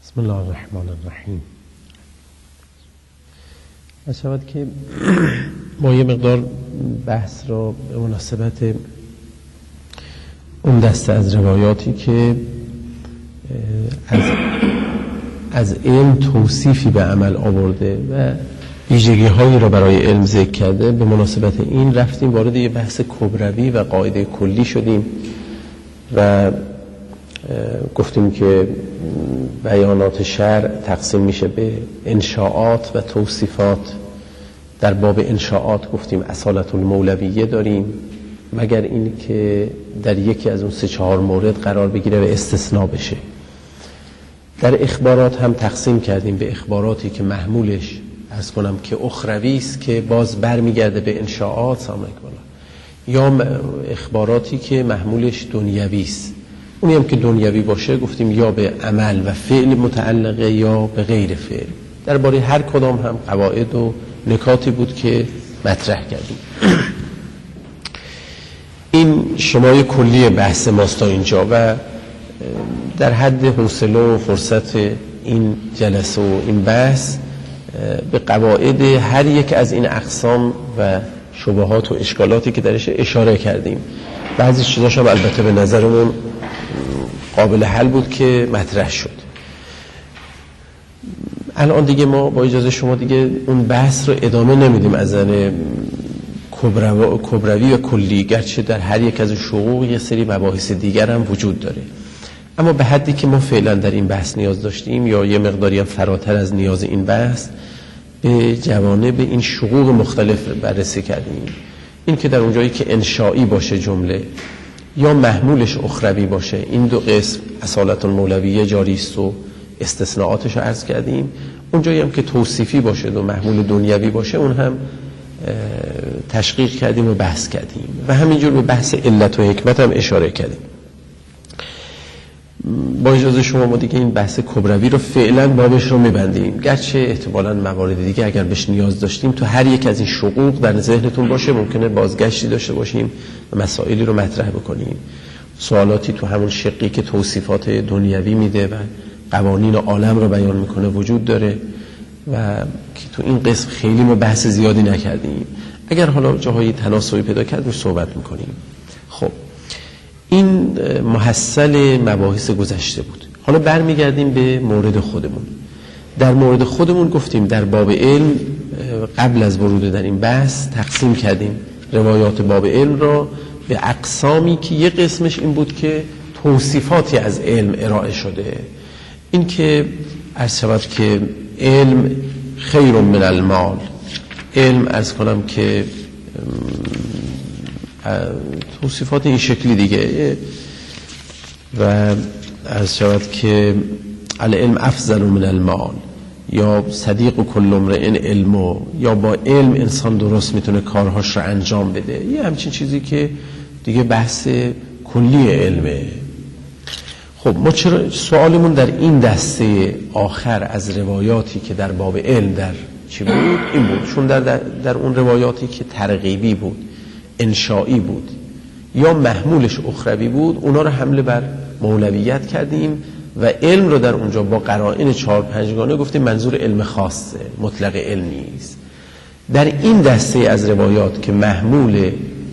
بسم الله الرحمن الرحیم. شود که ما یه مقدار بحث را به مناسبت اون دسته از روایاتی که از علم توصیفی به عمل آورده و ویژگی هایی را برای علم ذکر کرده، به مناسبت این رفتیم وارد یه بحث کبروی و قاعده کلی شدیم و گفتیم که بیانات شرع تقسیم میشه به انشاءات و توصیفات. در باب انشاءات گفتیم اصالت المولویه داریم، مگر این که در یکی از اون 3-4 مورد قرار بگیره و استثناء بشه. در اخبارات هم تقسیم کردیم به اخباراتی که محمولش عرض کنم که اخروی است که باز برمیگرده به انشاءات، سلام علیکم، یا اخباراتی که محمولش دنیوی است. اونی هم که دنیوی باشه گفتیم یا به عمل و فعل متعلقه یا به غیر فعل. درباره هر کدام هم قواعد و نکاتی بود که مطرح کردیم. این شمای کلی بحث ماست تا اینجا و در حد حوصله و فرصت این جلسه و این بحث به قواعد هر یک از این اقسام و شبهات و اشکالاتی که درش اشاره کردیم. بعضی چیزاش هم البته به نظرمون قابل حل بود که مطرح شد. الان دیگه ما با اجازه شما دیگه اون بحث رو ادامه نمیدیم از نظر کبروی و کلی، گرچه در هر یک از شقوق یه سری مباحث دیگر هم وجود داره، اما به حدی که ما فعلا در این بحث نیاز داشتیم یا یه مقداری هم فراتر از نیاز این بحث به جوانب این شقوق مختلف بررسی کردیم. این که در اونجایی که انشائی باشه جمله یا محمولش اخروی باشه، این دو قسم اصالت المولویه جاری است و استثناءاتش رو عرض کردیم. اونجایی هم که توصیفی باشه و محمول دنیوی باشه اون هم تشقیق کردیم و بحث کردیم و همینجور به بحث علت و حکمت هم اشاره کردیم. با اجازه شما ما دیگه این بحث کبروی رو فعلا بابش رو میبندیم، گرچه احتمالاً موارد دیگه اگر بهش نیاز داشتیم تو هر یک از این شقوق در ذهنتون باشه، ممکنه بازگشتی داشته باشیم و مسائلی رو مطرح بکنیم. سوالاتی تو همون شقی که توصیفات دنیوی میده و قوانین عالم رو بیان میکنه وجود داره و که تو این قسم خیلی ما بحث زیادی نکردیم. اگر حالا جاهای تناسبی پیدا کرد روش صحبت میکنیم. خب این محصل مباحث گذشته بود. حالا برمیگردیم به مورد خودمون. در مورد خودمون گفتیم در باب علم قبل از ورود در این بحث تقسیم کردیم روایات باب علم را به اقسامی که یک قسمش این بود که توصیفاتی از علم ارائه شده. این که عرض شود که علم خیر من المال، علم عرض کنم که توصیفات این شکلی دیگه و عرض شود که العلم افضل من المال، یا صدیق و کل امرئ علمو، یا با علم انسان درست میتونه کارهاش رو انجام بده. یه همچین چیزی که دیگه بحث کلی علمه. خب ما چرا سوالمون در این دسته آخر از روایاتی که در باب علم در چی بود این بود، چون در اون روایاتی که ترغیبی بود، انشائی بود یا محمولش اخروی بود، اونا رو حمله بر مولویت کردیم و علم رو در اونجا با قرائن 4-5 گانه گفتیم منظور علم خاصه، مطلق علم نیست. در این دسته از روایات که محمول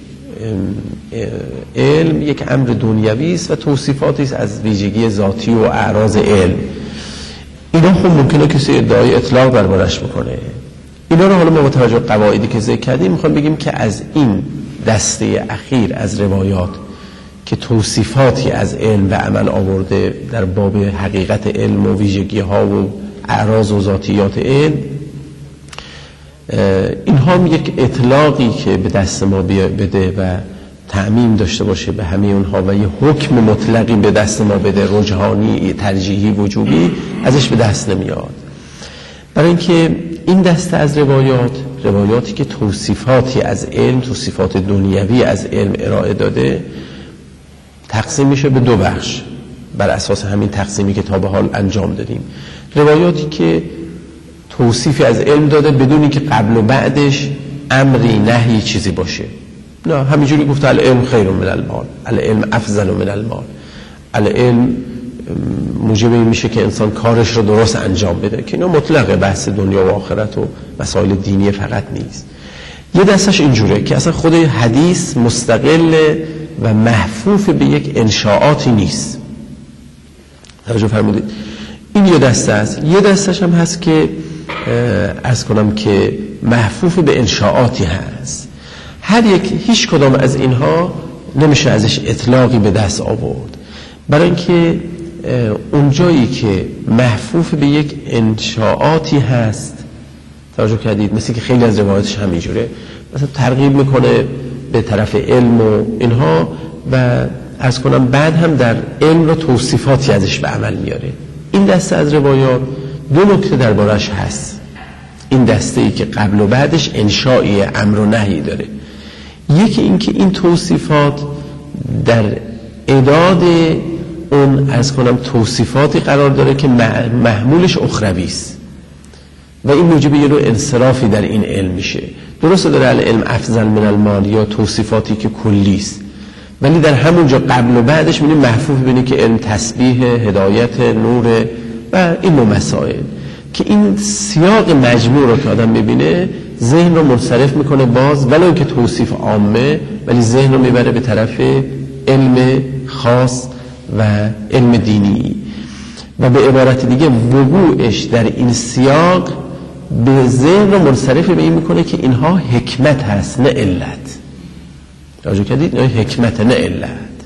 علم یک امر دنیوی است و توصیفاتی است از ویژگی ذاتی و اعراض علم، اینا خب ممکنه کسی ادعای اطلاق دربارش بکنه. اینا رو حالا ما با توجه قواعدی که ذکر کردیم میخوام بگیم که از این دسته اخیر از روایات که توصیفاتی از علم و عمل آورده در باب حقیقت علم و ویژگی ها و اعراض و ذاتیات علم، اینها هم یک اطلاقی که به دست ما بده و تعمیم داشته باشه به همه اونها و یه حکم مطلقی به دست ما بده، رجحانی، ترجیحی، وجوبی، ازش به دست نمیاد. برای اینکه این دسته از روایاتی که توصیفاتی از علم، توصیفات دنیوی از علم ارائه داده، تقسیم میشه به 2 بخش بر اساس همین تقسیمی که تا به حال انجام دادیم. روایاتی که توصیفی از علم داده بدون اینکه قبل و بعدش امری نهی چیزی باشه، نه همینجوری گفته العلم خیر من المال، العلم افضل من المال، العلم موجب این میشه که انسان کارش رو درست انجام بده، که اینا مطلقه، بحث دنیا و آخرت و مسائل دینی فقط نیست. یه دستش اینجوره که اصلا خود حدیث مستقل و محفوف به یک انشاءاتی نیست. توجه فرمودید؟ این یه دسته است. یه دستش هم هست که عرض کنم که محفوف به انشاءاتی هست. هر یک، هیچ کدام از اینها نمیشه ازش اطلاقی به دست آورد، برای اینکه اون جایی که محفوف به یک انشاءاتی هست، توجه کردید، مثل که خیلی از روایاتش همینجوره، مثلا ترغیب میکنه به طرف علم و اینها، و عرض کنم بعد هم در علم رو توصیفاتی ازش به عمل میاره. این دسته از روایات دو نکته دربارش هست. این دسته ای که قبل و بعدش انشائی امر و نهی داره. یکی این که این توصیفات در اعداد اون عرض کنم توصیفاتی قرار داره که محمولش اخروی است و این موجب یه نوع انصرافی در این علم میشه. درسته داره العلم افضل من المال یا توصیفاتی که کلی است، ولی در همونجا قبل و بعدش میبینیم محفوف بینه که علم تسبیح، هدایت، نور و این نوع مسائل، که این سیاق مجموع رو که آدم میبینه ذهن رو منصرف میکنه باز، ولی اون که توصیف عامه، ولی ذهن رو میبره به طرف علم خاص و علم دینی، و به عبارت دیگه وقوعش در این سیاق به ذهن رو منصرف به این میکنه که اینها حکمت هست نه علت. توجه کردید؟ نه حکمت نه علت.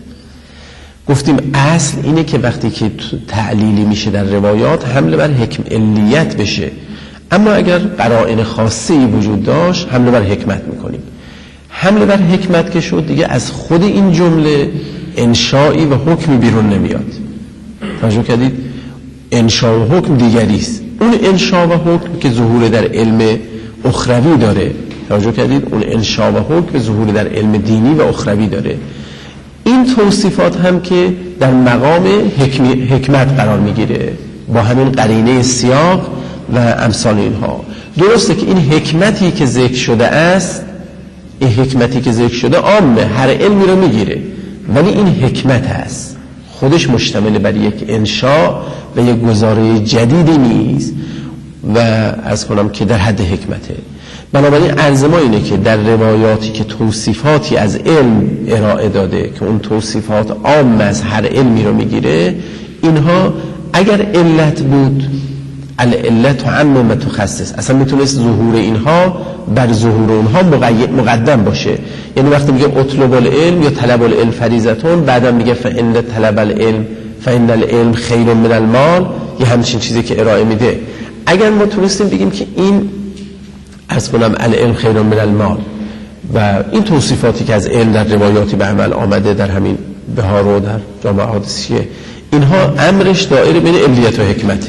گفتیم اصل اینه که وقتی که تعلیلی میشه در روایات حمله بر حکم علیت بشه، اما اگر قرائن خاصی وجود داشت حمله بر حکمت میکنیم. حمله بر حکمت که شد دیگه از خود این جمله انشایی و حکمی بیرون نمیاد. توجه کردید؟ انشا و حکم دیگری است. اون انشا و حکم که ظهور در علم اخروی داره، توجه کردید؟ اون انشا و حکم ظهور در علم دینی و اخروی داره. این توصیفات هم که در مقام حکمت قرار میگیره با همین قرینه سیاق و امثال اینها. درسته که این حکمتی که ذکر شده است، این حکمتی که ذکر شده عامه، هر علمی رو میگیره، ولی این حکمت هست، خودش مشتمل بر یک انشاء و یک گزاره جدیدی نیست و عرض کنم که در حد حکمته. بنابراین عرض ما اینه که در روایاتی که توصیفاتی از علم ارائه داده که اون توصیفات عام از هر علمی رو میگیره، اینها اگر علت بود، العلت عم و تخصص، اصلا میتونست ظهور اینها بر ظهور اونها مقدم باشه. یعنی وقتی میگه اطلب العلم یا طلب العلم فریضتون، بعدم میگه فإن طلب العلم فإن العلم خیر من المال، یه همچین چیزی که ارائه میده. اگر ما تونستیم بگیم که این عرض کنم العلم خیر من المال و این توصیفاتی که از علم در روایاتی به عمل آمده در همین بهار و در جامع حادثیه، اینها امرش دائره بین علیت و حکمته.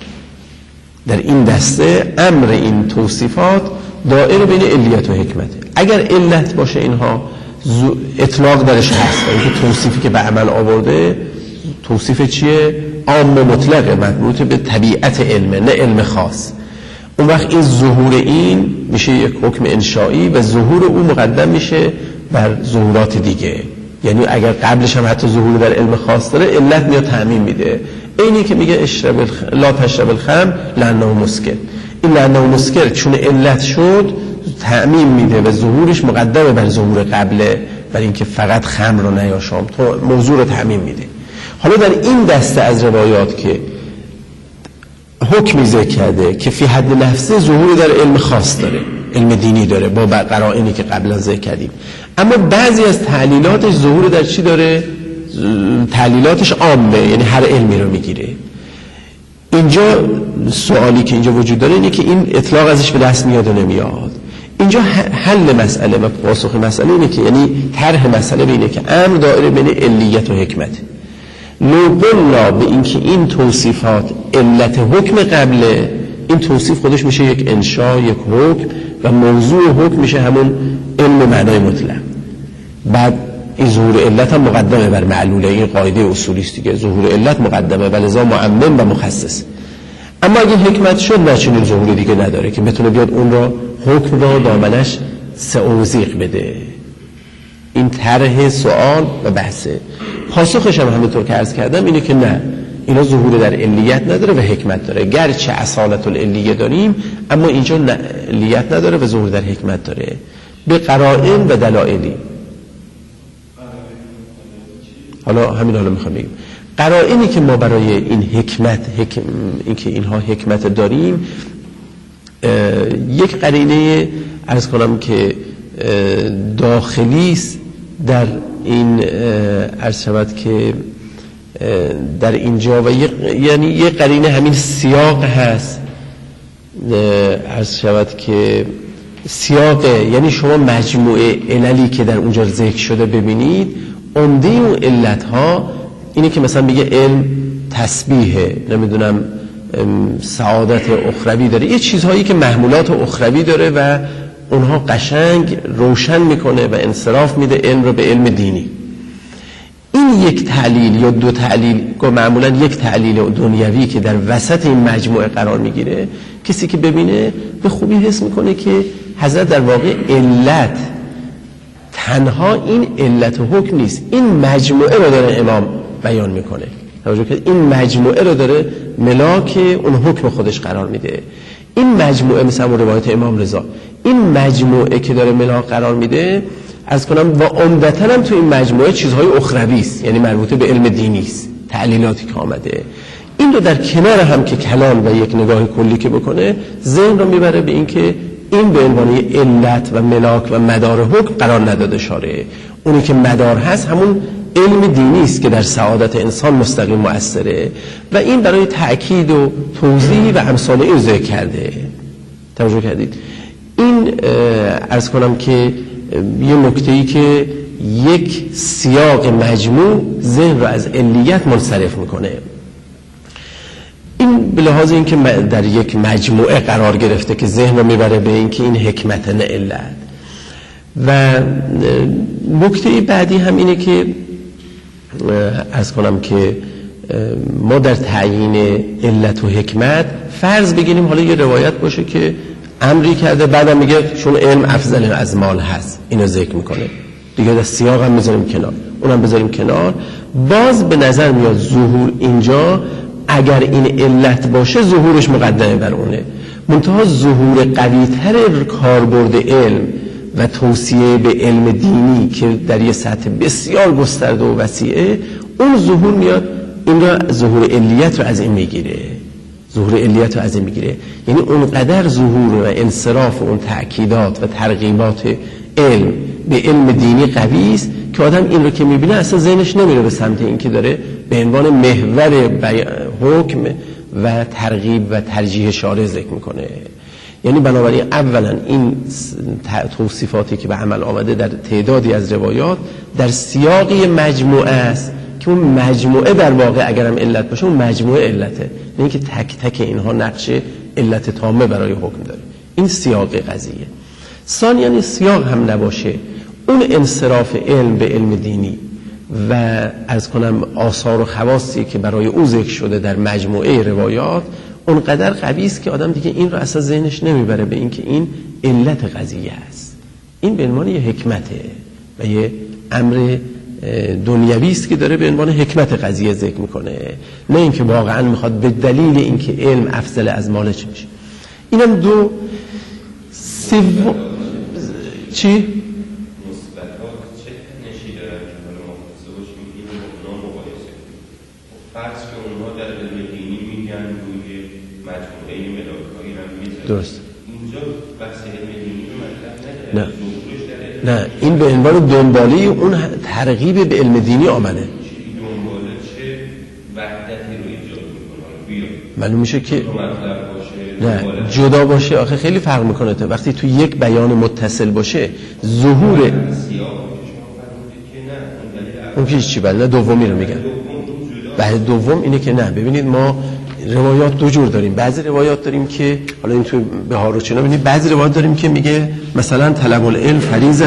در این دسته امر این توصیفات دائره بین علیت و حکمته. اگر علت باشه اینها اطلاق درش هست، اینکه توصیفی که به عمل آورده توصیف چیه؟ عام مطلقه، مربوط به طبیعت علمه نه علم خاص. اون وقت این ظهور این میشه یک حکم انشایی و ظهور اون مقدم میشه بر ظهورات دیگه. یعنی اگر قبلش هم حتی ظهور در علم خاص داره، علت میاد تعمیم میده. اینی که میگه لا تشرب الخمر لانه مسکر، این لانه مسکر چون علت شد تعمیم میده و ظهورش مقدمه بر ظهور قبله، بر اینکه فقط خمر رو نیاشام، تو موضوع رو تعمیم میده. حالا در این دسته از روایات که حکمی ذکر کرده که فی حد نفسه ظهور در علم خاص داره، علم دینی داره با قرائنی که قبلا ذکر کردیم، اما بعضی از تعلیلاتش ظهور در چی داره؟ تعلیلاتش عامه، یعنی هر علمی رو میگیره. اینجا سوالی که اینجا وجود داره اینه که این اطلاق ازش به دست میاد و نمیاد. اینجا حل مسئله و پاسخ مسئله اینه که یعنی طرح مسئله اینه که امر دائره بین علیت و حکمت. لو قلنا به اینکه این توصیفات علت حکم قبله، این توصیف خودش میشه یک انشا، یک حکم و موضوع حکم میشه همون علم معنای مطلق. بعد این ظهور علت هم مقدمه بر معلوله، این قاعده اصولی است دیگه، ظهور علت مقدمه ولذا معمم و مخصص. اما اگه حکمت شد نه چنین ظهور دیگه نداره که بتونه بیاد اون را حکم را دامنش سعوزیق بده. این طرح سوال و بحثه. پاسخش هم همونطور که عرض کردم اینه که نه، اینا ظهور در علیت نداره و حکمت داره. گرچه اصالت العلیه داریم اما اینجا علیت نداره و ظهور در حکمت داره به قرائن و دلایلی. حالا میخوام بگم قرائنی که ما برای این اینکه اینها حکمت داریم، یک قرینه عرض کنم که داخلی است در این عرض شود که در اینجا و یعنی یک قرینه همین سیاق هست. عرض شود که سیاق یعنی شما مجموعه عللی که در اونجا ذکر شده ببینید، عمده اون علت ها اینه که مثلا بگه علم تسبیحه، نمیدونم سعادت اخروی داره، یه چیزهایی که محمولات اخروی داره و اونها قشنگ روشن میکنه و انصراف میده علم رو به علم دینی. این یک تعلیل یا دو تعلیل، معمولا یک تعلیل دنیوی که در وسط این مجموعه قرار میگیره، کسی که ببینه به خوبی حس میکنه که حضرت در واقع علت تنها این علت حکم نیست، این مجموعه رو داره امام بیان میکنه. توجه کنید این مجموعه رو داره ملاک اون حکم خودش قرار میده. این مجموعه مثل روایت امام رضا، این مجموعه که داره ملاک قرار میده از کنم و عمدتاً هم تو این مجموعه چیزهای اخروی است، یعنی مربوطه به علم دینی است، تعلیلاتی که آمده. این رو در کنار هم که کلام و یک نگاه کلی که بکنه، ذهن رو میبره به این که این به عنوان علت و ملاک و مدار حکم قرار نداده شاره. اونی که مدار هست همون علم دینی است که در سعادت انسان مستقیم مؤثره و این برای تأکید و توضیح و امثال این ذکر کرده. توجه کردید؟ این عرض کنم که یه نکته‌ای که یک سیاق مجموع ذهن رو از علیت منصرف میکنه. این به لحاظ اینکه در یک مجموعه قرار گرفته که ذهن رو میبره به اینکه این حکمت نه علت. و نکته بعدی هم اینه که عرض کنم که ما در تعیین علت و حکمت فرض بگیریم حالا یه روایت باشه که امری کرده بعدم میگه چون علم افضل از مال هست، اینو ذکر میکنه دیگه، در سیاق هم میذاریم کنار، اونم بذاریم کنار. باز به نظر میاد ظهور اینجا اگر این علت باشه ظهورش مقدمه بر اونه، منتها ظهور قوی‌تر کاربرد علم و توصیه به علم دینی که در یه سطح بسیار گسترده و وسیعه، اون ظهور میاد این را ظهور علیت رو از این میگیره، ظهور علیت رو از این میگیره. یعنی اونقدر ظهور و انصراف و اون تأکیدات و ترغیبات علم به علم دینی قوی است که آدم این رو که میبینه اصلا ذهنش نمیره به سمت این که داره به عنوان محور حکم و ترغیب و ترجیح شارع ذکر میکنه. یعنی بنابراین اولا این توصیفاتی که به عمل آمده در تعدادی از روایات در سیاقی مجموعه است که اون مجموعه در واقع اگرم علت باشه اون مجموعه علته، نه اینکه تک تک اینها نقش علت تامه برای حکم داره. این سیاق قضیه. ثانیاً سیاق هم نباشه، اون انصراف علم به علم دینی و از کنم آثار و خواصی که برای او ذکر شده در مجموعه روایات اونقدر قوی است که آدم دیگه این رو اصلا ذهنش نمیبره به این که این علت قضیه است. این به عنوان یه حکمته و یه امر دنیوی است که داره به عنوان حکمت قضیه ذکر میکنه، نه اینکه واقعا میخواد به دلیل اینکه علم افضل از مال چه میشه. اینم دو سوم چی؟ مثبتات چه نشی دارن که حالا ما خصوصه باشیم این رو اونا مقایسه کنیم. فرض که اونها در علم دینی میگن روی مجموعه ملاکایی هم میزن. درست. اینجا بحث علم دینی رو مطرح نداره. نه این به عنوان دنباله اون ترغیب به علم دینی آمده. این دنباله چه وحدتی رو ایجاد میکنه؟ معلوم میشه که نه جدا باشه. آخه خیلی فرق میکنه تا وقتی تو یک بیان متصل باشه ظهور اون پیش چی بله دومی رو میگن. بعد دوم اینه که نه ببینید ما روایات دو جور داریم. بعضی روایات داریم که حالا این تو بهار و چنا ببینید بعضی روایات داریم که میگه مثلا طلب العلم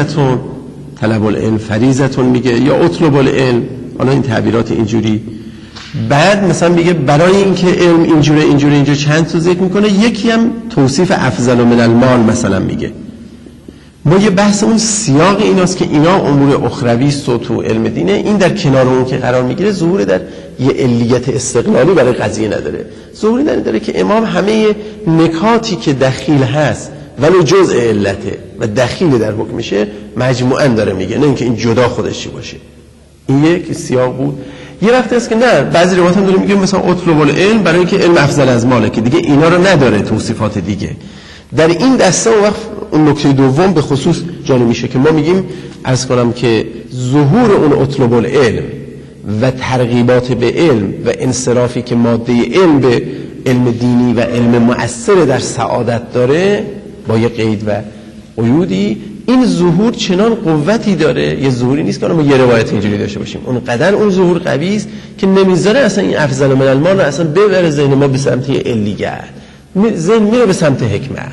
فریضتون میگه یا اطلب العلم، حالا این تعبیرات اینجوری. بعد مثلا میگه برای اینکه علم اینجوره چند تا ذکر میکنه، یکی هم توصیف افضل من المال مثلا میگه. ما یه بحث اون سیاق ایناست که اینا امور اخروی است و تو علم دینه، این در کنار اون که قرار میگیره ظهور در یه علیت استقلالی برای قضیه نداره، ظهوری داره که امام همه نکاتی که دخیل هست ولو جزء علته و دخیل در حکمشه مجموعاً داره میگه، نه اینکه این جدا خودش چی باشه. این یک سیاق بود. یه وقت هست که نه، بعضی روایات هم داره میگه مثلا اطلب العلم برای اینکه علم افضل از ماله، که دیگه اینا رو نداره توصیفات دیگه. در این دسته اون وقت اون نکته دوم به خصوص جاری میشه که ما میگیم عرض کنم که ظهور اون اطلب العلم و ترغیبات به علم و انصرافی که ماده علم به علم دینی و علم مؤثر در سعادت داره با یه قید و قیودی، این ظهور چنان قوتی داره، یه ظهوری نیست که ما یه روایت اینجوری داشته باشیم، اون قدر اون ظهور قوی است که نمیذاره اصلا این افضل من المال رو اصلا ببره ذهن ما به سمت علیت، ذهن میره به سمت حکمت.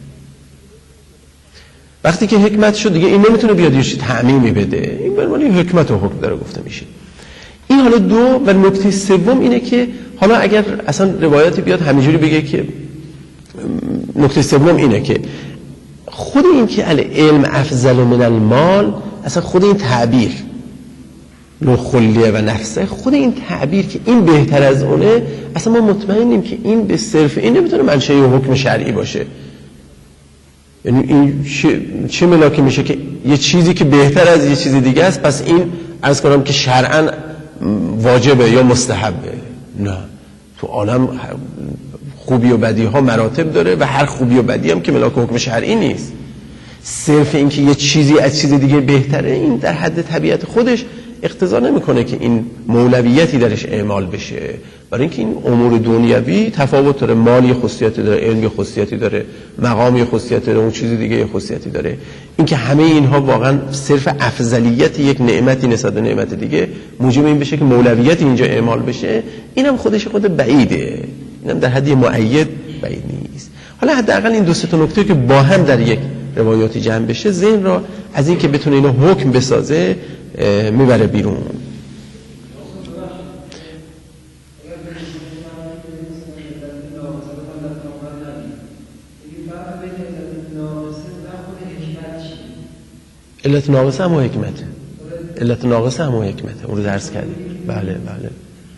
وقتی که حکمت شد دیگه این نمیتونه بیاد یه چیز تعمیمی بده، این به معنی حکمت و حکم داره گفته میشه. این حالا دو. و نکته سوم اینه که حالا اگر اصلا روایتی بیاد همینجوری بگه که نکته سوم اینه که خود این که العلم افضل من المال، اصلا خود این تعبیر لو خلیه و نفسه، خود این تعبیر که این بهتر از اونه، اصلا ما مطمئنیم که این به صرف این نمیتونه منشأ حکم شرعی باشه. یعنی این چه ملاکی میشه که یه چیزی که بهتر از یه چیز دیگه است پس این عرض کنم که شرعاً واجبه یا مستحبه؟ نه، تو عالم خوبی و بدی ها مراتب داره و هر خوبی و بدی هم که ملاک حکم شرعی نیست. صرف این که یه چیزی از چیز دیگه بهتره، این در حد طبیعت خودش اقتضا نمیکنه که این مولویتی درش اعمال بشه، برای اینکه این امور دنیوی تفاوت داره، مال یه خصوصیتی داره، علم یه خصوصیتی داره، مقام یه خصوصیتی داره، اون چیز دیگه یه خصوصیتی داره. اینکه همه اینها واقعا صرف افضلیت یک نعمتی نسبت به نعمت دیگه موجب این بشه که مولویت اینجا اعمال بشه، اینم خودش خود بعیده، اینم در حد مؤید بعید نیست. حالا حداقل این دو سه تا نکته که با هم در یک روایاتی جمع بشه، ذهن را از این که بتونه اینو حکم بسازه میبره بیرون. علت ناقصه هم و حکمته، علت ناقصه هم و حکمته، اون رو درس کردیم. بله بله.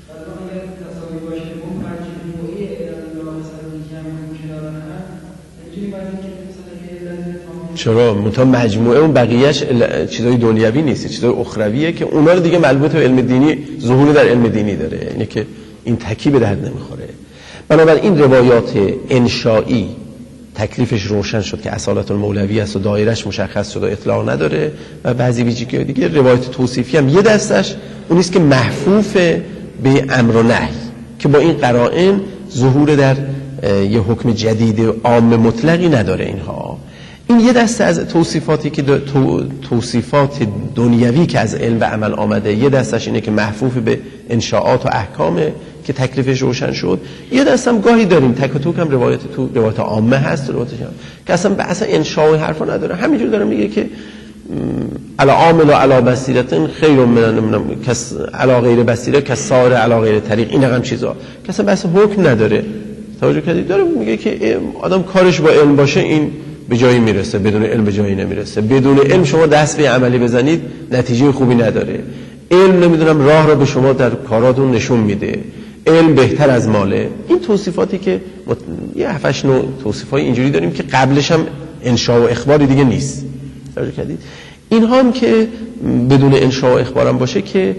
چرا؟ منتها مجموعه اون بقیهش چیزای دنیوی نیست، چیزای اخرویه که اونا رو دیگه مربوط به علم دینی، ظهور در علم دینی داره، اینه که این تکی به درد نمیخوره. بنابراین روایات انشائی تکلیفش روشن شد که اصالت المولوی است و دایرش مشخص شد و اطلاق نداره، و بعضی ویژگی دیگه روایت توصیفی هم یه دستش اون نیست که محفوف به امر و نهی، که با این قرائن ظهور در یه حکم جدید عام مطلقی نداره. اینها این یه دسته از توصیفاتی که توصیفات دنیوی که از علم و عمل آمده، یه دستش اینه که محفوف به انشاءات و احکامه که تکلیفش روشن شد. یه دسته هم گاهی داریم تک و توک هم روایت عامه هست، روایتش هم که اصلا انشاء و حرفا نداره، همینجور داره میگه که علی عامل و علی بصیرت خیر من کس علی غیر بصیره کسار علی غیر طریق، این رقم چیزا که اصلا بحث حکم نداره. توجه کردید؟ داره میگه که آدم کارش با علم باشه این به جایی میرسه، بدون علم به جایی نمیرسه. بدون علم شما دست به عملی بزنید نتیجه خوبی نداره. علم نمیدونم راه رو به شما در کاراتون نشون میده، علم بهتر از ماله. این توصیفاتی که یه 7 نوع توصیفای اینجوری داریم که قبلش هم انشاء و اخباری دیگه نیست. توجه کردید؟ اینها هم که بدون انشاء و اخبارم باشه که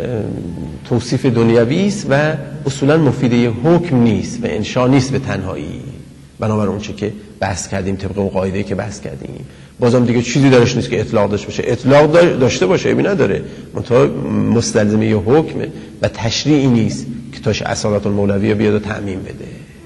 توصیف دنیوی است و اصولا مفیده حکم نیست و انشاء نیست به تنهایی. بنابر اون چه که بحث کردیم، طبق اون قاعده‌ای که بحث کردیم، بازم دیگه چیزی درش نیست که اطلاق داشته باشه. اطلاق داشته باشه ایبی نداره، منتها مستلزمه یه حکمه و تشریعی نیست که تاش اصالت المولویه بیاد و تعمیم بده.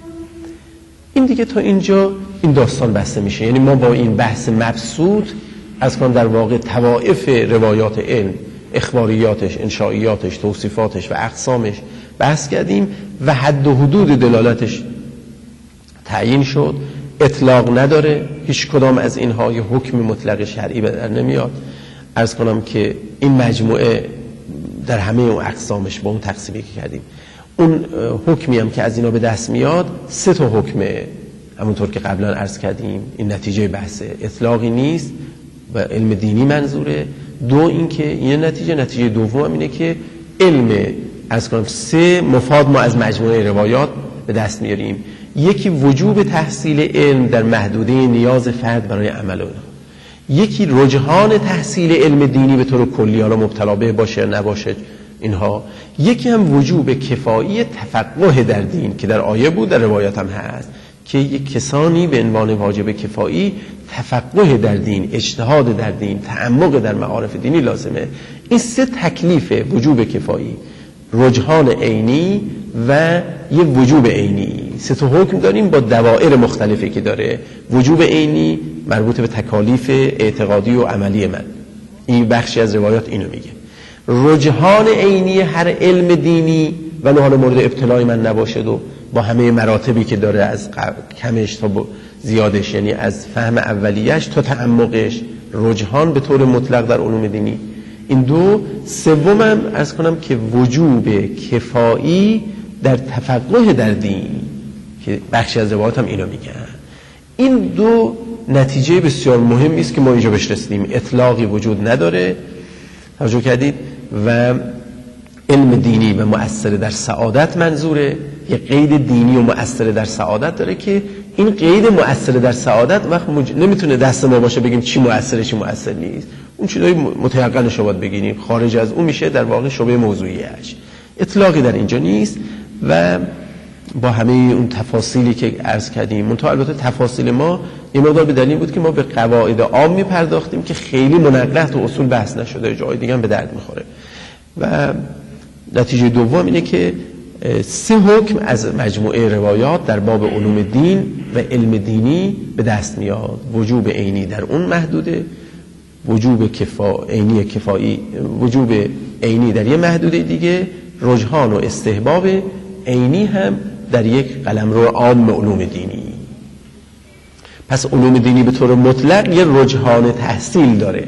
این دیگه تا اینجا این داستان بسته میشه. یعنی ما با این بحث مبسوط از کن در واقع طوائف روایات علم، اخباریاتش، انشائیاتش، توصیفاتش و اقسامش بحث کردیم و حد و حدود دلالتش تعیین شد. اطلاق نداره، هیچ کدام از اینها یه حکم مطلق شرعی به در نمیاد. عرض کنم که این مجموعه در همه اون اقسامش با اون تقسیمی که کردیم، اون حکمی هم که از اینا به دست میاد 3 تا حکمه، همونطور که قبلا عرض کردیم. این نتیجه بحثه، اطلاقی نیست، و علم دینی منظوره. دو اینکه این نتیجه دوم اینه که علم از کنم 3 مفاد ما از مجموعه روایات به دست میاریم. یکی وجوب تحصیل علم در محدوده نیاز فرد برای عمل اون، یکی رجحان تحصیل علم دینی به طور کلی، حالا مبتلا به باشه نباشه اینها، یکی هم وجوب کفایی تفقه در دین که در آیه بود، در روایات هم هست که یک کسانی به عنوان واجب کفایی تفقه در دین، اجتهاد در دین، تعمق در معارف دینی لازمه. این 3 تکلیف وجوب کفایی، رجحان عینی و یه وجوب عینی. 3 تا حکم داریم با دوائر مختلفی که داره. وجوب عینی مربوط به تکالیف اعتقادی و عملی من، این بخشی از روایات اینو میگه. رجحان عینی هر علم دینی و نه حالا مورد ابتلای من نباشد و با همه مراتبی که داره از کمش تا زیادش، یعنی از فهم اولیش تا تعمقش، رجحان به طور مطلق در علوم دینی. این دو. سومم عرض کنم که وجوب کفایی در تفقه در دین که بخشی از روایات هم اینو میگن. این دو نتیجه بسیار مهمی است که ما اینجا بهش رسیدیم. اطلاقی وجود نداره، توجه کردید، و علم دینی و مؤثر در سعادت منظوره. یه قید دینی و مؤثر در سعادت داره که این قید مؤثر در سعادت وقت نمیتونه دست ما باشه بگیم چی مؤثره چی مؤثر نیست. اون چیزای متيقنش رو باید بگیریم، خارج از اون میشه در واقع شبه موضوعیش. اطلاقی در اینجا نیست و با همه اون تفاصیلی که عرض کردیم، منتها البته تفاصیل ما یه مقدار به دلیل بود که ما به قواعد عام میپرداختیم که خیلی منقح تو اصول بحث نشده، جای دیگه هم به درد میخوره. و نتیجه دوم اینه که 3 حکم از مجموعه روایات در باب علوم دین و علم دینی به دست میاد. وجوب عینی در اون محدوده، وجوب عینی کفایی، وجوب عینی در یه محدوده دیگه، رجحان و استحباب عینی هم در یک قلمرو عام علوم دینی. پس علوم دینی به طور مطلق یه رجحان تحصیل داره.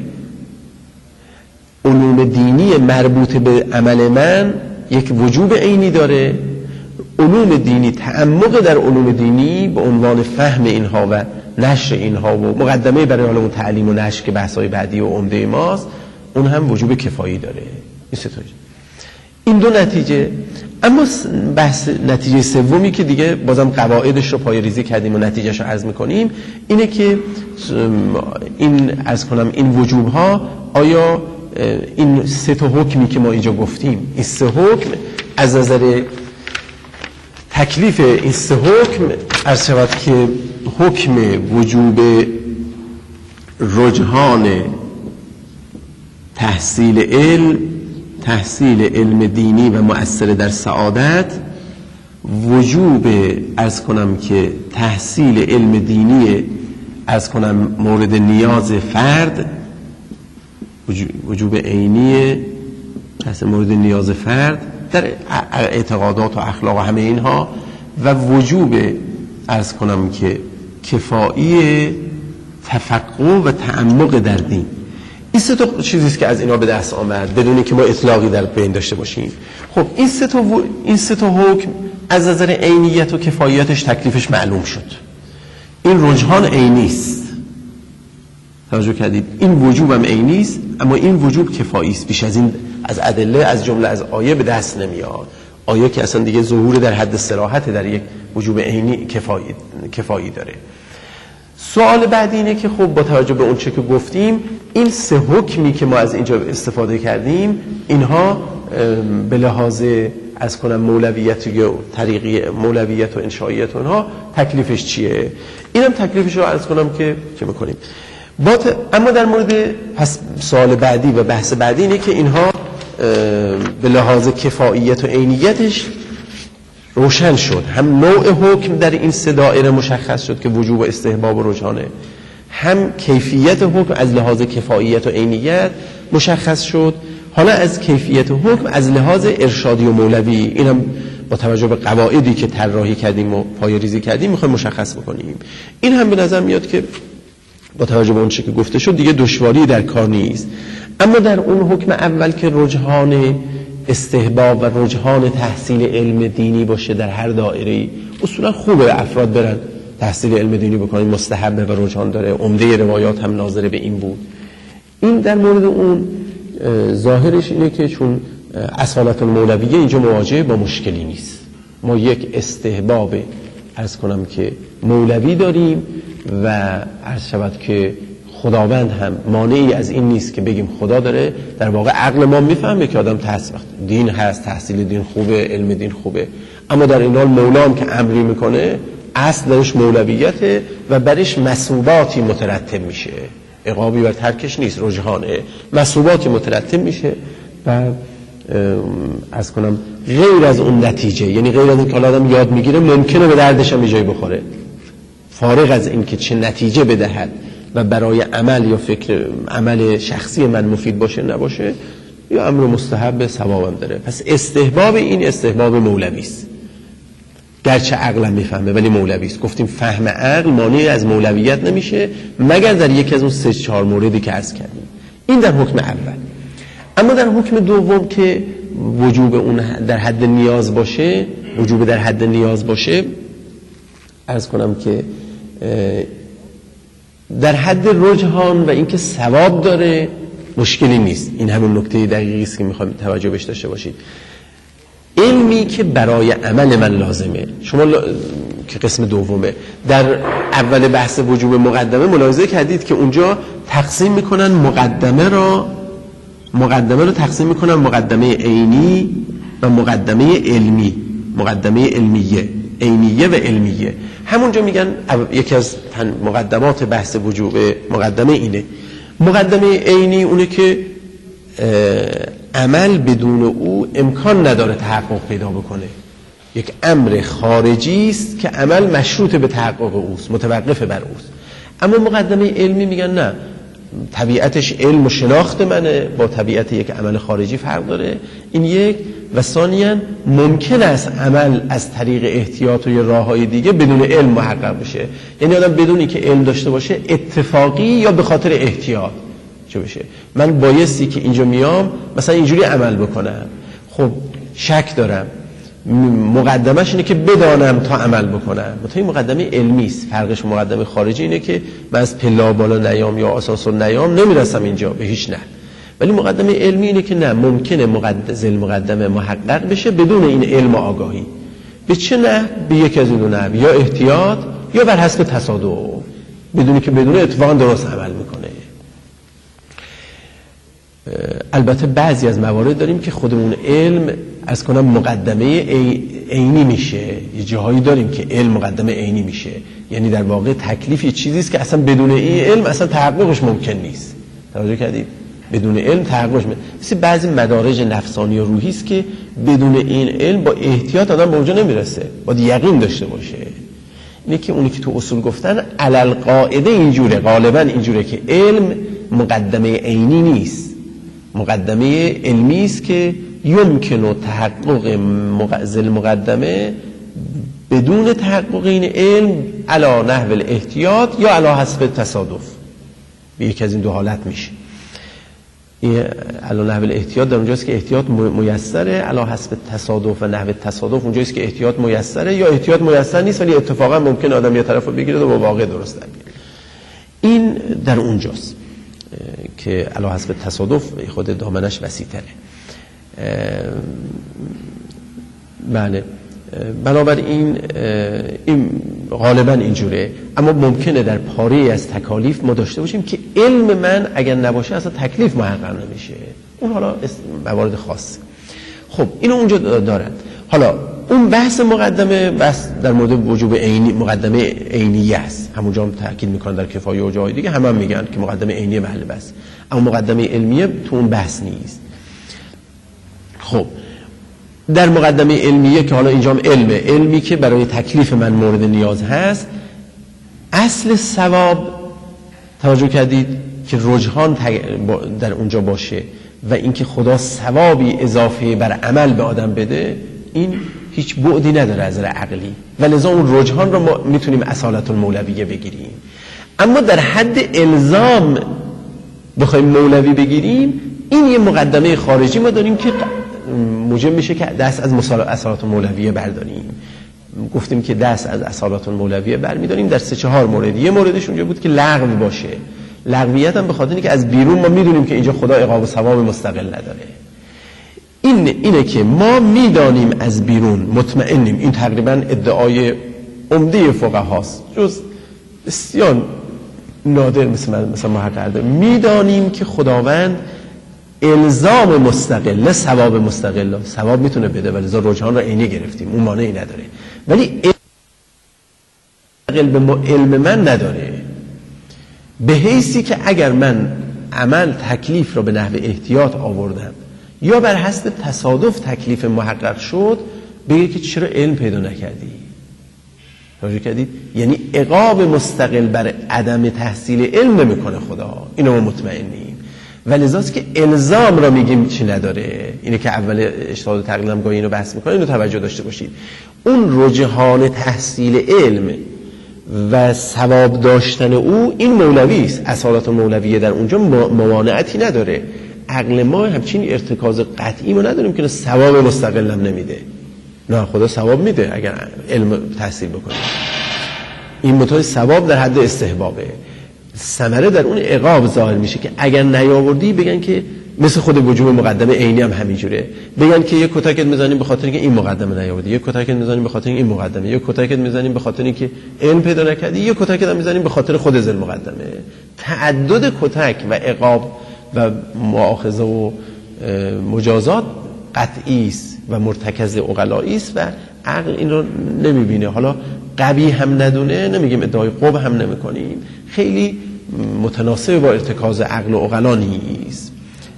علوم دینی مربوط به عمل من یک وجوب عینی داره. علوم دینی، تعمق در علوم دینی به عنوان فهم اینها و نشر اینها و مقدمه برای حالا اون تعلیم و نشر که بحث‌های بعدی و عمده ماست، اون هم وجوب کفایی داره. این دو نتیجه. اما بحث نتیجه سومی که دیگه بازم قواعدش رو پای ریزی کردیم و نتیجهش رو عرض می‌کنیم اینه که این عرض کنم این وجوب ها، آیا این 3 تا حکمی که ما اینجا گفتیم، این 3 حکم از نظر تکلیف این 3 حکم عرض شود که حکم وجوب رجحان تحصیل علم دینی و مؤثر در سعادت، وجوب عرض کنم که تحصیل علم دینی عرض کنم مورد نیاز فرد، وجوب عینی تحصیل مورد نیاز فرد در اعتقادات و اخلاق و همه اینها، و وجوب عرض کنم که کفایی تفقه و تعمق در دین. این 3 تا چیزیست که از اینا به دست آمد بدون که ما اطلاقی در بین داشته باشیم. خب این 3 تا حکم از نظر عینیت و کفایتش تکلیفش معلوم شد. این رجحان عینی است، توجه کردید، این وجوب هم عینی است، اما این وجوب کفایی است. بیش از این از ادله از جمله از آیه به دست نمیاد. آیه که اصلا دیگه ظهور در حد صراحت در یک وجوب عینی کفایی داره. سوال بعدی اینه که خب با توجه به اون چه که گفتیم، این 3 حکمی که ما از اینجا استفاده کردیم، اینها به لحاظ از کنم مولویت و طریقی مولویت و انشائیت اونها تکلیفش چیه؟ اینم تکلیفش رو عرض کنم که میکنیم. اما در مورد پس سوال بعدی و بحث بعدی اینه که اینها به لحاظ کفایت و عینیتش روشن شد. هم نوع حکم در این 3 دایره مشخص شد که وجوب و استحباب و رجحانه، هم کیفیت حکم از لحاظ کفایت و عینیت مشخص شد. حالا از کیفیت حکم از لحاظ ارشادی و مولوی، اینم با توجه به قواعدی که طراحی کردیم و پایه‌ریزی کردیم میخوایم مشخص بکنیم. این هم به نظر میاد که با توجه به اون چیزی که گفته شد دیگه دشواری در کار نیست. اما در اون حکم اول که رجحان استحباب و رجحان تحصیل علم دینی باشه در هر دایره‌ای، اصولا خوبه افراد برن تحصیل علم دینی بکنن، مستحبه و رجحان داره. عمده روایات هم ناظر به این بود این در مورد اون ظاهرش اینه که چون اصالت المولویه اینجا مواجه با مشکلی نیست. ما یک استحباب عرض کنم که مولوی داریم و عرض شود که خداوند هم مانعی از این نیست که بگیم خدا داره. در واقع عقل ما میفهمه که آدم دین هست، تحصیل دین خوبه، علم دین خوبه، اما در این حال مولام که امری میکنه اصل درش مولویته و برش مثوباتی مترتب میشه، عقابی بر ترکش نیست، رجحانه، مثوباتی مترتب میشه و از کنم غیر از اون نتیجه، یعنی غیر از این که آدم یاد میگیره ممکنه به دردش هم جایی بخوره، فارغ از این که چه نتیجه بدهد و برای عمل یا فکر عمل شخصی من مفید باشه نباشه، یا امر مستحب ثوابم داره. پس استحباب این استحباب مولوی است، گرچه عقلم میفهمه ولی مولوی است. گفتیم فهم عقل مانع از مولویت نمیشه مگر در یکی از اون 3-4 موردی که عرض کردیم. این در حکم اول. اما در حکم دوم که وجوب اون در حد نیاز باشه، وجوب در حد نیاز باشه، عرض کنم که در حد رجحان و اینکه ثواب داره مشکلی نیست. این همون نکته دقیقی است که میخوایم توجه بهش داشته باشید. علمی که برای عمل من لازمه، شما که قسم دومه، در اول بحث وجوب مقدمه ملاحظه کردید که اونجا تقسیم میکنن مقدمه رو تقسیم میکنن مقدمه عینی و مقدمه علمی، مقدمه علمیه، عینیه و علمیه. همونجا میگن یکی از مقدمات بحث وجوب مقدمه اینه. مقدمه عینی اونه که عمل بدون او امکان نداره تحقق پیدا بکنه، یک امر خارجی است که عمل مشروط به تحقق اوست، متوقف بر اوست. اما مقدمه علمی میگن نه، طبیعتش علم و شناخت منه، با طبیعت یک عمل خارجی فرق داره. این یک. و ثانیاً ممکن است عمل از طریق احتیاط و یا راههای دیگه بدون علم محقق بشه، یعنی آدم بدونی که علم داشته باشه اتفاقی یا به خاطر احتیاط چه بشه. من بایستی که اینجا میام مثلا اینجوری عمل بکنم، خب شک دارم، مقدمش اینه که بدانم تا عمل بکنم. این مقدمه علمی است. فرقش مقدمه خارجی اینه که من از پلا بالا نیام یا آسانسور نیام نمیرسم اینجا به هیچ نحو. ولی مقدمه علمی اینه که نه، ممکنه مقدمه محقق بشه بدون این علم و آگاهی. به چه نحو؟ به یک از این دو نحو، یا احتیاط یا بر حسب تصادف، بدونی که بدون اتفاقا درست عمل میکنه. البته بعضی از موارد داریم که خودمون علم از کنم مقدمه عینی میشه، یه جاهایی داریم که علم مقدمه عینی میشه، یعنی در واقع تکلیف یه چیزی است که اصلا بدون این علم اصلا تحققش ممکن نیست. توجه کردید؟ بدون علم تحققش مثل بعضی مدارج نفسانی و روحی است که بدون این علم با احتیاط آدم به اونجا نمیرسه، باید یقین داشته باشه. اینه که اونی که تو اصول گفتن علل قاعده اینجوره، غالبا اینجوره که علم مقدمه عینی نیست، مقدمه علمی است که یمکنه تحقق مقدمه بدون تحقق این علم علی نحو الاحتیاط یا علی حسب تصادف. به یک از این دو حالت میشه. علی نحو الاحتیاط در اونجاست که احتیاط میسره، علی حسب تصادف و نحو تصادف اونجاست که احتیاط میسره یا احتیاط میسر نیست ولی اتفاقا ممکن آدم یه طرفو بگیره و با واقع درست در بیاره. این در اونجاست که علی حسب تصادف خود دامنش وسیع‌تره. بله، بنابراین این غالبا اینجوره. اما ممکنه در پاره از تکالیف ما داشته باشیم که علم من اگر نباشه اصلا تکلیف محقق نمیشه، اون حالا موارد خاصه. خب اینو اونجا دارن. حالا اون بحث مقدمه بس در مورد وجوب عینی، مقدمه عینیه است، همونجا هم تاکید میکنن در کفایه و جای دیگه هم میگن که مقدمه عینیه محل بس، اما مقدمه علمیه تو اون بحث نیست. خب در مقدمه علمیه که حالا اینجا هم علمی که برای تکلیف من مورد نیاز هست، اصل ثواب توجه کردید که رجحان در اونجا باشه و اینکه خدا ثوابی اضافه بر عمل به آدم بده، این هیچ بعدی نداره از نظر عقلی و لذا اون رجحان رو ما میتونیم اصالت المولویه بگیریم. اما در حد الزام بخوایم مولوی بگیریم، این یه مقدمه خارجی ما داریم که موجب میشه که دست از اصالت المولویه برداریم. گفتیم که دست از اصالت المولویه برمیداریم در 3-4 مورد. یه موردش اونجا بود که لغو باشه. لغویت هم به خاطر اینکه از بیرون ما میدونیم که اینجا خدا عقاب و ثواب مستقل نداره. اینه که ما میدانیم از بیرون، مطمئنیم، این تقریبا ادعای عمده فقهاست، جز بسیار نادر مثل محقق داره، میدانیم که خداوند الزام مستقل نه ثواب مستقل، ثواب میتونه بده ولی لذا رجحان را عینی گرفتیم، اون مانعی نداره، ولی علم من نداره، به حیثی که اگر من عمل تکلیف را به نحو احتیاط آوردم یا بر حسب تصادف تکلیف محقق شد، بگه که چرا علم پیدا نکردی؟ توجه کردید؟ یعنی عقاب مستقل بر عدم تحصیل علم نمیکنه خدا، اینو ما مطمئنیم، ولذاست که الزام را میگیم چی نداره. اینه که اول اجتهاد و تقلید هم گاهی اینو بحث میکنه، اینو توجه داشته باشید. اون رجحان تحصیل علم و ثواب داشتن او، این مولوی است، اصالت مولویه در اونجا موانعتی نداره. عقل ما همچین ارتکاز قطعی ما نداریم که ثواب مستقل هم نمیده. نه، خدا ثواب میده اگر علم تحصیل بکنه، این متای ثواب در حد استحبابه، ثمره در اون عقاب ظاهر میشه که اگر نیاوردی بگن که مثل خود وجوب مقدمه عینی هم همینجوره، بگن که یک کتکت میزنیم به خاطر اینکه این مقدمه نیاوردی، یک کتکت میزنیم به خاطر این مقدمه، یک کتکت میزنیم به خاطر اینکه علم پیدا نکردی، یک کتکت هم میزنیم به خاطر خود ذل مقدمه. تعدد کتک و عقاب و مؤاخذه و مجازات قطعی است و مرتکز عقلایی است و عقل این رو نمیبینه. حالا قبیح هم ندونه، نمیگیم ادعای قبح هم نمیکنیم، خیلی متناسب با ارتکاز عقل و عقلا نیست.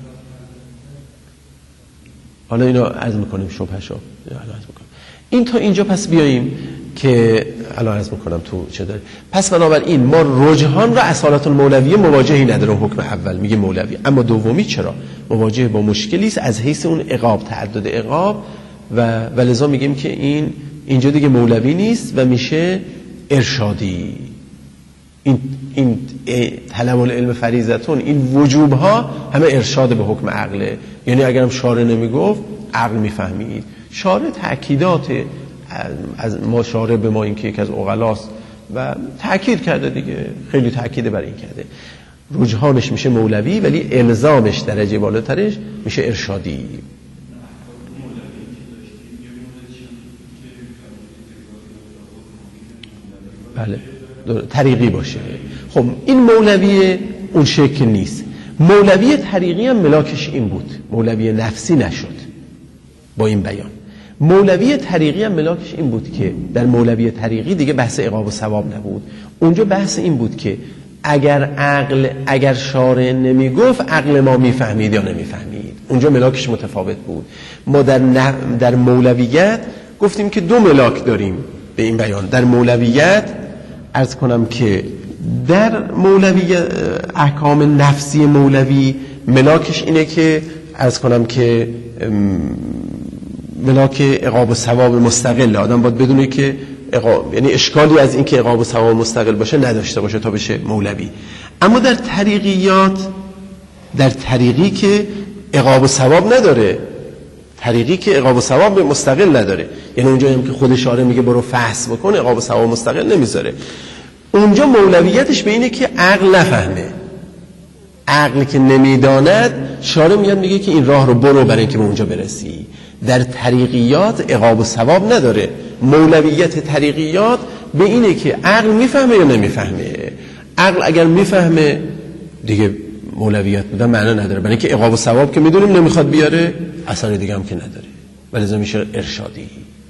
حالا اینو عرض میکنیم شبهشو این تا اینجا. پس بیاییم که الان عرض میکنم تو چه داره. پس بنابراین ما رجحان را اصالت المولویه مواجهی نداره، حکم اول میگه مولوی، اما دومی چرا مواجه با مشکلی است از حیث اون عقاب، تعدد عقاب و لذا میگیم که اینجا دیگه مولوی نیست و میشه ارشادی. این طلب العلم فریضتون، این وجوب ها همه ارشاد به حکم عقله. یعنی اگرم شارع نمیگفت عقل میفهمید. شارع تأکیدات از ما، شارع به ما این که یک از عقلاست و تأکید کرده دیگه، خیلی تأکید بر این کرده، رجحانش میشه مولوی ولی الزامش درجه بالاترش میشه ارشادی. بله، طریقی باشه. خب این مولوی اون شکل نیست. مولوی طریقی هم ملاکش این بود، مولوی نفسی نشد با این بیان. مولوی طریقی هم ملاکش این بود که در مولوی طریقی دیگه بحث عقاب و ثواب نبود، اونجا بحث این بود که اگر شارع نمیگفت عقل ما میفهمید یا نمیفهمید. اونجا ملاکش متفاوت بود. ما در مولویت گفتیم که دو ملاک داریم به این بیان. در مولویت عرض کنم که در مولوی احکام نفسی مولوی ملاکش اینه که عرض کنم که ملاک عقاب و ثواب مستقل. آدم باید بدونه که یعنی اشکالی از این که عقاب و ثواب مستقل باشه نداشته باشه تا بشه مولوی. اما در طریقیات، در طریقی که عقاب و ثواب نداره، طریقی که عقاب و ثواب مستقل نداره، یعنی اونجا هم که خود شارع میگه برو فحص بکن، عقاب و ثواب مستقل نمیذاره. اونجا مولویتش به اینه که عقل نفهمه، عقل که نمیداند شارع میاد میگه که این راه رو برو برای اینکه به اونجا برسی. در طریقیات عقاب و ثواب نداره. مولویت طریقیات به اینه که عقل میفهمه یا نمیفهمه. عقل اگر میفهمه دیگه مولویت بودن معنا نداره، برای اینکه عقاب و ثواب که میدونیم نمیخواد بیاره، اثر دیگه هم که نداره، ولی میشه ارشادی.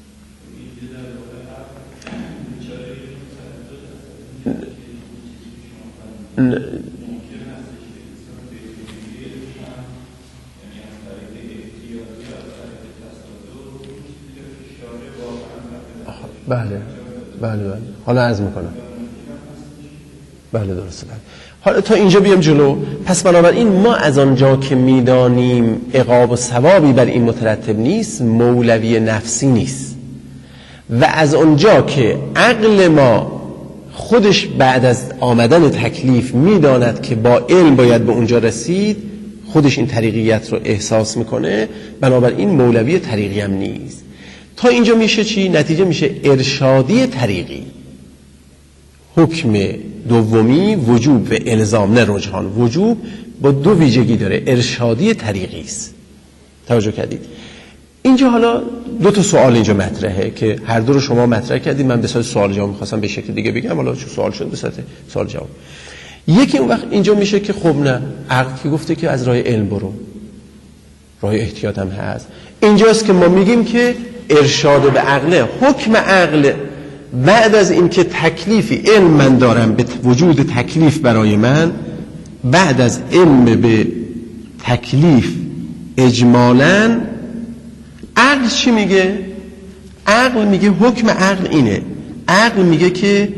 بله حالا عرض میکنم. بله درسته. حالا تا اینجا بیام جلو. پس بنابراین ما از آنجا که میدانیم عقاب و ثوابی بر این مترتب نیست، مولوی نفسی نیست، و از آنجا که عقل ما خودش بعد از آمدن تکلیف میداند که با علم باید به اونجا رسید، خودش این طریقیت رو احساس میکنه، بنابراین مولوی طریقی هم نیست. تا اینجا میشه چی؟ نتیجه میشه ارشادی طریقی. حکم دومی وجوب و الزام، نه رجحان. وجوب با دو ویژگی داره، ارشادی طریقی است. توجه کردید؟ اینجا حالا دو تا سوال اینجا مطرحه که هر دو رو شما مطرح کردید. من به صورت سوال جواب می‌خواستم به شکل دیگه بگم، حالا چون سوال شد به صورت سوال جواب. یکی اون وقت اینجا میشه که خب نه، عقل که گفته که از راه علم برو، راه احتیاط هم هست. اینجاست که ما میگیم که ارشاد به عقل، حکم عقل بعد از این که تکلیفی علم من دارم به وجود تکلیف برای من، بعد از علم به تکلیف اجمالاً عقل چی میگه؟ عقل میگه حکم عقل اینه. عقل میگه که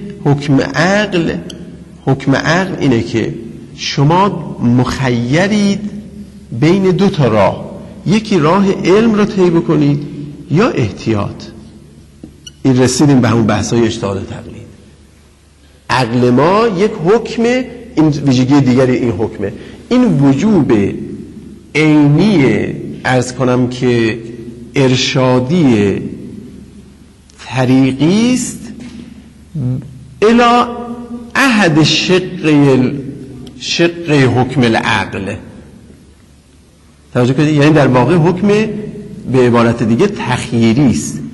حکم عقل اینه که شما مخیرید بین دو تا راه، یکی راه علم رو طی بکنید یا احتیاط. این رسیدیم به همون بحث‌های اجتهاد تقلید. عقل ما یک حکم، این ویژگی دیگری این حکمه، این وجوب عینی عرض کنم که ارشادی طریقی است الی احد شق حکم العقل. توجه کنید، یعنی در واقع حکم به عبارت دیگه تخییری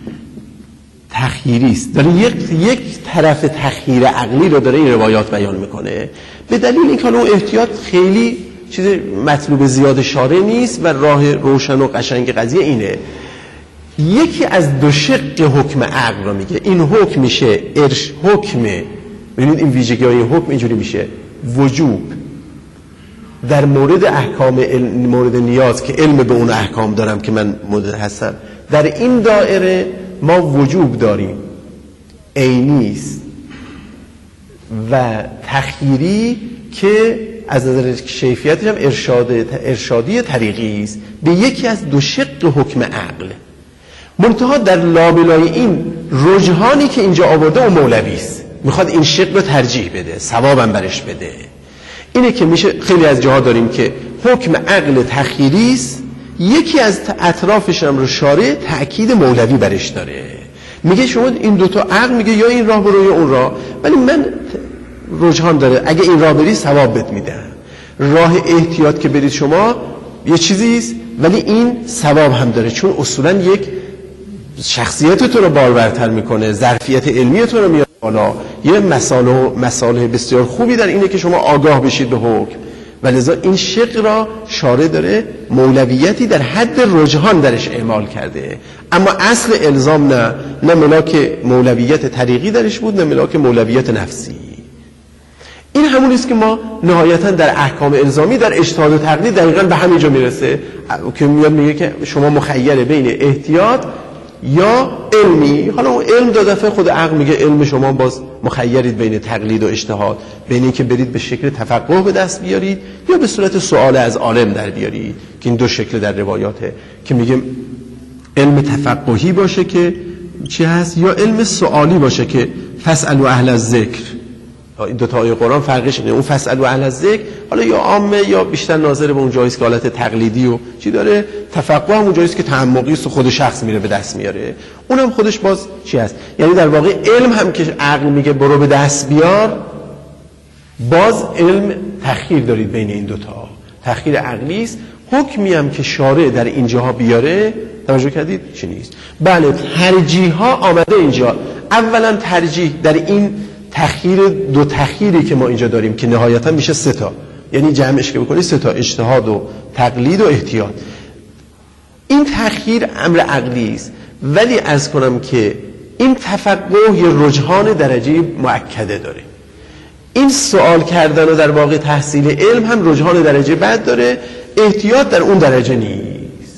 است. داره یک طرف تخییر عقلی رو داره این روایات بیان میکنه. به دلیل اینکه اون احتیاط خیلی چیز مطلوب زیاد شارع نیست و راه روشن و قشنگ قضیه اینه. یکی از دو شق حکم عقل رو میگه. این حکم میشه حکم، ببینید این ویژگی های حکم اینجوری میشه: وجوب در مورد احکام مورد نیاز که علم به اون احکام دارم که من مورد هستم، در این دایره ما وجوب داریم عینی است و تخییری که از نظر کیفیتش هم ارشادی طریقی است به یکی از دو شق حکم عقل. منتها در لابلای این رجحانی که اینجا آورده و مولوی است، میخواد این شق رو ترجیح بده، ثوابم برش بده. اینه که میشه خیلی از جاها داریم که حکم عقل تخییری است، یکی از اطرافش هم رو شارع تأکید مولوی برش داره، میگه شما این دوتا عقل میگه یا این راه برو یا اون راه، ولی من رجحان داره اگه این راه بری ثواب بهت میدم. راه احتیاط که برید شما یه چیزیست ولی این ثواب هم داره، چون اصولا یک شخصیت تو رو بارورتر میکنه، ظرفیت علمی تو رو میاره بالا. یه مسائل بسیار خوبی در اینه که شما آگاه بشید به حکم، ولذا این شق را شارع داره مولویتی در حد رجحان درش اعمال کرده، اما اصل الزام نه ملاک مولویت طریقی درش بود، نه ملاک مولویت نفسی. این همون است که ما نهایتا در احکام الزامی در اجتهاد و تقلید دقیقاً به همینجا میرسه که میاد میگه که شما مخیره بین احتیاط یا علمی. حالا اون علم دو دفعه خود عقل میگه علم شما باز مخیرید بین تقلید و اجتهاد، بین این که برید به شکل تفقه به دست بیارید یا به صورت سوال از عالم در بیارید، که این دو شکل در روایاته که میگه علم تفقهی باشه که چی هست یا علم سوالی باشه که فاسألوا اهل الذکر. این دو تا آیه قرآن فرقش اینه، اون فاسألوا اهل الذکر حالا یا عامه یا بیشتر ناظر به اون جایی است که حالت تقلیدی و چی داره، تفقه هم اون جایی است که تعمقی است و خود شخص میره به دست میاره، اونم خودش باز چی هست. یعنی در واقع علم هم که عقل میگه برو به دست بیار، باز علم تخییر دارید بین این دوتا، تخییر عقلی است. حکمی هم که شارع در اینجاها بیاره، توجه کردید چی نیست. بله ترجیح ها آمده اینجا. اولا ترجیح در این تخییر، دو تخییری که ما اینجا داریم که نهایتا میشه سه تا، یعنی جمعش که بکنید سه تا: اجتهاد و تقلید و احتیاط. این تخییر امر عقلی است، ولی عرض کنم که این تفقه یه رجحان درجه مؤکده داره. این سوال کردن و در واقع تحصیل علم هم رجحان درجه بعد داره، احتیاط در اون درجه نیست.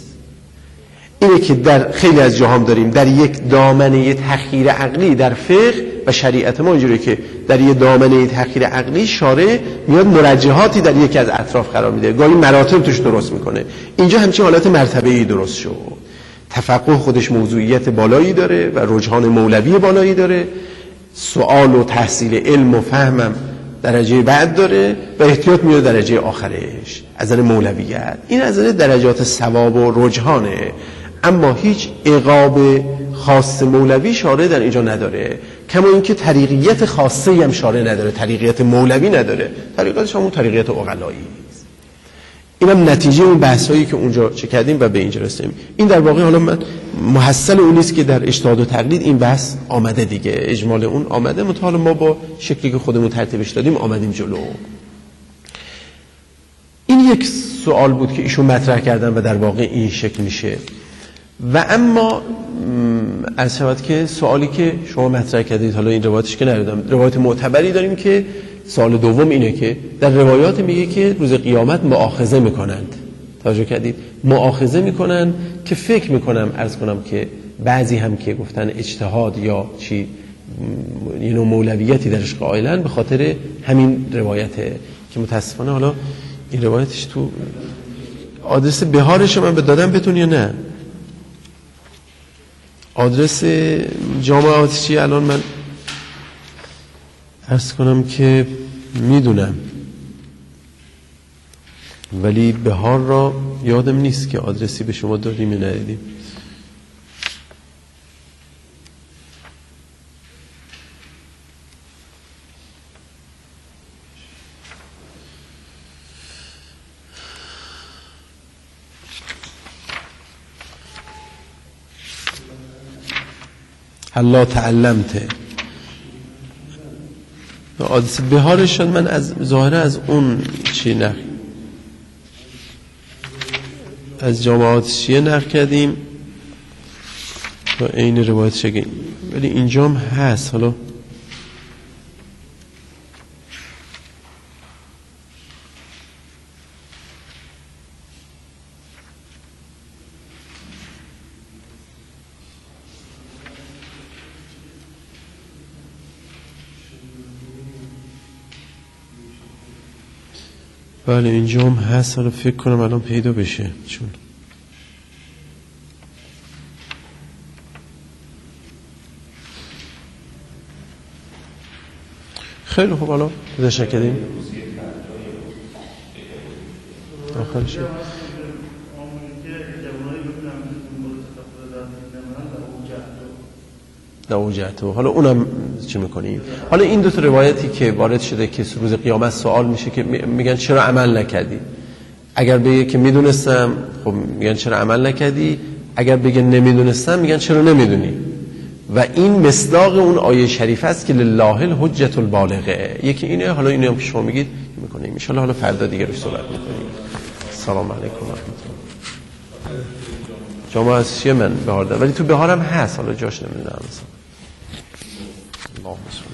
اینه که در خیلی از جاها داریم در یک دامنه تخییر عقلی در فقه و شریعت ما اینجوریه که در یک دامنه تخییر عقلی شارع میاد مرجحاتی در یکی از اطراف قرار میده، گاهی مراتب توش درست میکنه. اینجا همچین حالت مرتبه‌ای درست شد. تفقه خودش موضوعیت بالایی داره و رجحان مولوی بالایی داره، سوال و تحصیل علم و فهمم درجه بعد داره و احتیاط میاد درجه آخرش از نظر مولویت. این از نظر درجات ثواب و رجحانه. اما هیچ عقاب خاص مولوی شارع در اینجا نداره، کما اینکه طریقیت خاصی هم شارع نداره، طریقیت مولوی نداره، طریقیتش همون طریقیت عقلایی. اینم نتیجه اون بحثایی که اونجا چه کردیم و به اینجا رسیدیم. این در واقع حالا من محصل اون نیست که در اجتهاد و تقلید این بحث آمده دیگه، اجمال اون آمده، متأ ما با شکلی که خودمون ترتیبش دادیم آمدیم جلو. این یک سوال بود که ایشون مطرح کردن و در واقع این شکل میشه. و اما از شود که سوالی که شما مطرح کردید، حالا این روایتش که نردم، روایت معتبری داریم که سوال دوم اینه که در روایات میگه که روز قیامت مؤاخذه میکنند. توجه کردید؟ مؤاخذه میکنن که فکر میکنم عرض کنم که بعضی هم که گفتن اجتهاد یا چی یه نوع مولویتی درش قائلن به خاطر همین روایته که متاسفانه حالا این روایتش تو آدرس بهارش من دادم بهتون یا نه؟ آدرس جامعه آتشی الان من عرض کنم که میدونم ولی بهار را یادم نیست که آدرسی به شما دادیم یا ندیدیم. الله تعلمته آدرس بهارش شد. من از ظاهره از اون چی نقل از جامعات شیعه نقل کردیم تا این روایت شگیم، ولی اینجام هست. حالا بله اینجا هم هست. حالا فکر کنم الان پیدا بشه چون خیلی خوب. حالا تشکر کردیم آخرش نوجهته. حالا اونم چی میکنیم؟ حالا این دو تا روایتی که وارد شده که روز قیامت سوال میشه که میگن چرا عمل نکردی؟ اگر بگه که میدونستم خب میگن چرا عمل نکردی، اگر بگه نمیدونستم میگن چرا نمیدونی. و این مصداق اون آیه شریف است که لله الحجة البالغه. یکی اینه. حالا اینو هم که شما میگید میکنیم ان شاء الله. حالا فردا دیگه روش صحبت میکنیم. سلام علیکم و رحمت الله. شما از چیه من بهار دارم ولی تو بهارم هست، حالا جاش نمیدونم. اللهم